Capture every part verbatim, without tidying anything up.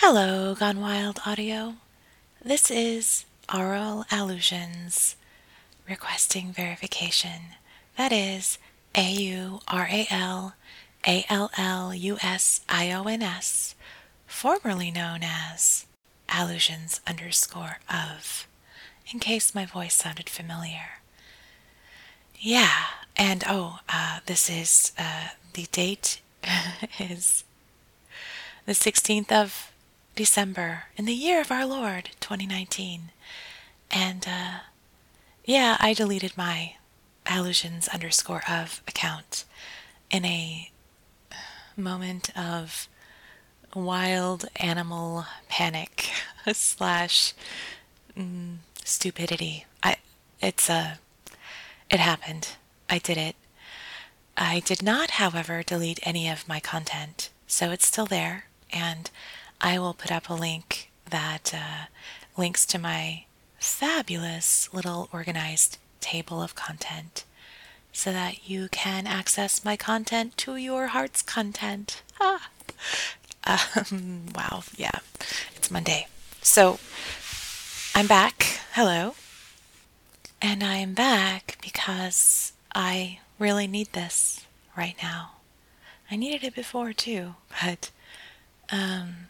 Hello, Gone Wild Audio. This is Aural Allusions requesting verification. That is A U R A L A L L U S I O N S, formerly known as Allusions underscore of, in case my voice sounded familiar. Yeah, and oh, uh, this is, uh, the date is the sixteenth of December in the year of our Lord, twenty nineteen. And, uh, yeah, I deleted my allusions underscore of account in a moment of wild animal panic slash mm, stupidity. I, it's a, it happened. I did it. I did not, however, delete any of my content, so it's still there, and I will put up a link that uh, links to my fabulous little organized table of content so that you can access my content to your heart's content. Ah. Um, wow, yeah, it's Monday. So I'm back. Hello. And I'm back because I really need this right now. I needed it before too, but um,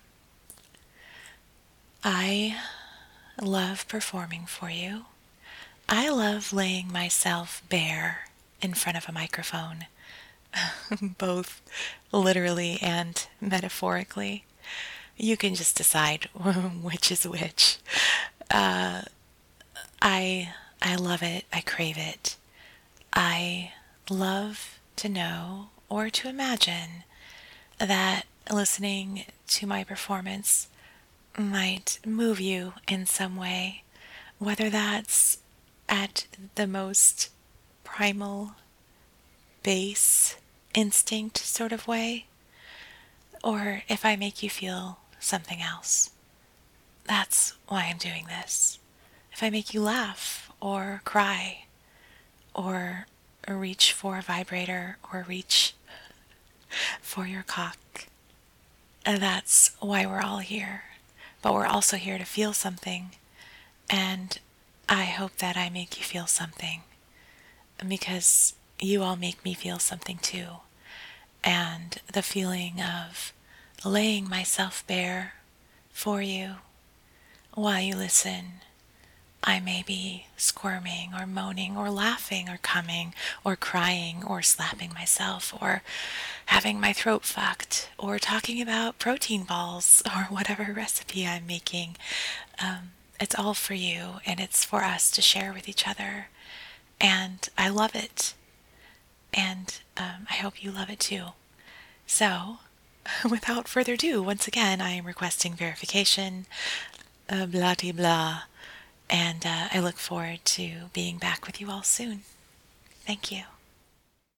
I love performing for you. I love laying myself bare in front of a microphone, both literally and metaphorically. You can just decide which is which. Uh, I I love it. I crave it. I love to know or to imagine that listening to my performance might move you in some way, whether that's at the most primal, base, instinct sort of way, or if I make you feel something else. That's why I'm doing this. If I make you laugh or cry or reach for a vibrator or reach for your cock, that's why we're all here. But we're also here to feel something, and I hope that I make you feel something because you all make me feel something too. And the feeling of laying myself bare for you while you listen. I may be squirming or moaning or laughing or coming or crying or slapping myself or having my throat fucked or talking about protein balls or whatever recipe I'm making. Um, it's all for you, and it's for us to share with each other. And I love it. And um, I hope you love it too. So, without further ado, once again, I am requesting verification, uh, blah de blah, and uh, I look forward to being back with you all soon. Thank you.